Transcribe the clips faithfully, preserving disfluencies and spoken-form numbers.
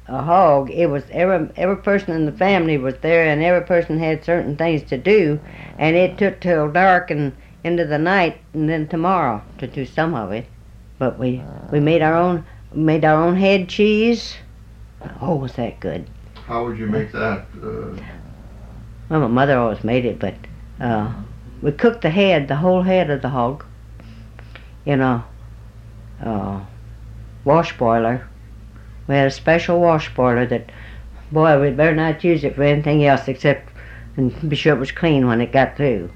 a hog, it was every every person in the family was there, and every person had certain things to do, and it took till dark and into the night, and then tomorrow to do some of it. But we we made our own made our own head cheese. Oh, was that good? How would you make that? Uh, Well, my mother always made it, but uh, we cooked the head, the whole head of the hog, in a uh, wash boiler. We had a special wash boiler that, boy, we'd better not use it for anything else except and be sure it was clean when it got through.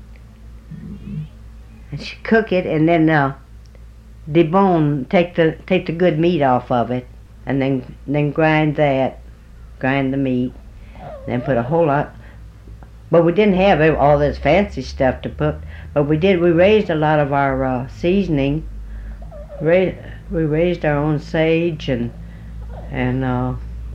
And she cook it and then uh, debone, take the take the good meat off of it, and then then grind that, grind the meat, then put a whole lot. But we didn't have all this fancy stuff to put. But we did. We raised a lot of our uh, seasoning. Ra- we raised our own sage and and uh,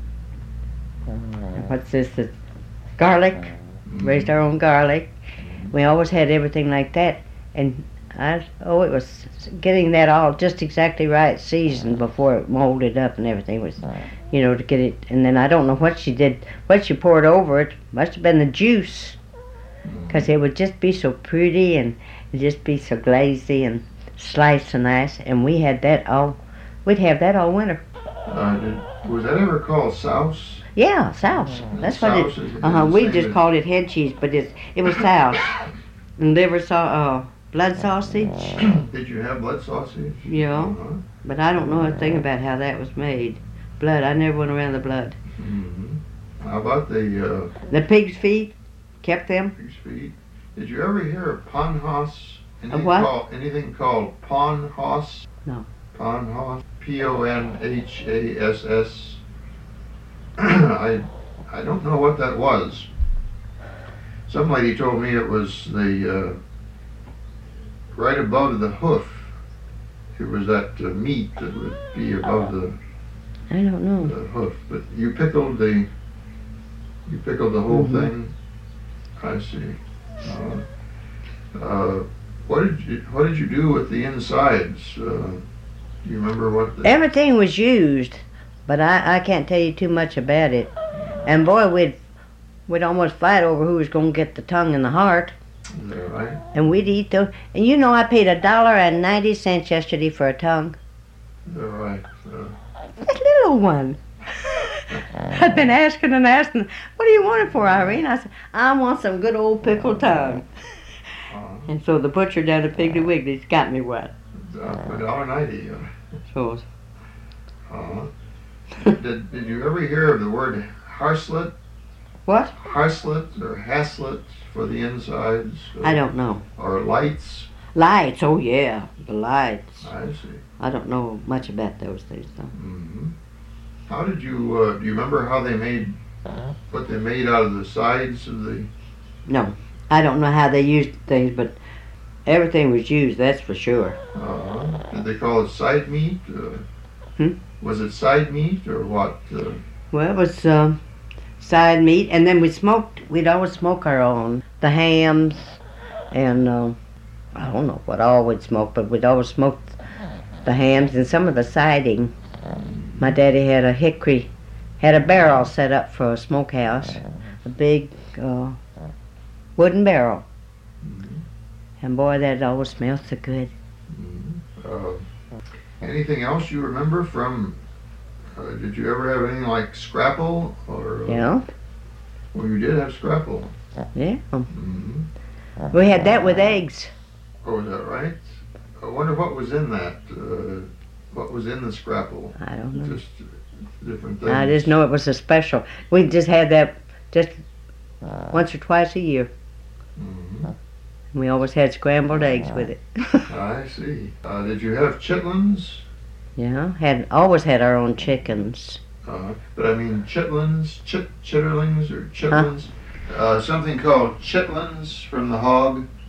what's this? The garlic. Raised our own garlic. We always had everything like that. And I oh, it was getting that all just exactly right seasoned before it molded up and everything was, you know, to get it. And then I don't know what she did, what she poured over it. Must have been the juice, because it would just be so pretty and it'd just be so glazy and sliced so nice. And we had that all, we'd have that all winter. uh, did, was that ever called souse? Yeah, souse. That's Souse what is- it. Uh huh. is the We same just as- called it head cheese, but it's it was souse. And liver saw uh blood sausage. Did you have blood sausage? Yeah. Uh-huh. But I don't know a thing about how that was made. Blood. I never went around the blood. hmm How about the uh, The pig's feet. Kept them. pig's feet? Did you ever hear of panhas? Anything what? Called, anything called panhas? No. Panhas. P O N H A S S. I I don't know what that was. Some lady told me it was the uh, right above the hoof. It was that uh, meat that would be above the, I don't know. the hoof. But you pickled the you pickled the whole Mhm. thing. I see. Uh, uh, what did you what did you do with the insides? Uh, do you remember what? The, Everything was used, but I, I can't tell you too much about it. And boy, we'd we'd almost fight over who was going to get the tongue and the heart. Is that right? And we'd eat those. And you know, I paid a dollar and ninety cents yesterday for a tongue. Is that right? Uh, That little one. I'd been asking and asking, what do you want it for, Irene? I said, I want some good old pickled tongue. uh, And so the butcher down at Piggly Wiggly's got me one. a dollar ninety. So, Uh, did Did you ever hear of the word harslet? what? Harslet or haslet for the insides? Or, I don't know. Or lights? Lights, oh yeah, the lights. I see. I don't know much about those things though. hmm How did you? Uh, do you remember how they made what they made out of the sides of the? No, I don't know how they used things, but everything was used, that's for sure. Uh, did they call it side meat? Uh, Hmm? Was it side meat or what? Uh, Well, it was um, side meat, and then we smoked, we'd always smoke our own. The hams, and uh, I don't know what all we'd smoke, but we'd always smoke the hams and some of the siding. My daddy had a hickory, had a barrel set up for a smokehouse, a big uh, wooden barrel. mhm, And boy, that always smelled so good. mhm. Uh, anything else you remember from? Uh, did you ever have anything like scrapple or? Uh, Yeah, Well, you did have scrapple. yeah. hmm We had that with eggs. Oh, is that right? I wonder what was in that. Uh, what was in the scrapple? I don't know. Just uh, different things. I just know it was a special. We just had that just once or twice a year. Mhm. We always had scrambled eggs with it. I see. Uh, did you have chitlins? Yeah, had always had our own chickens. Uh, but I mean chitlins, chit chitterlings or chitlins. Uh, something called chitlins from the hog.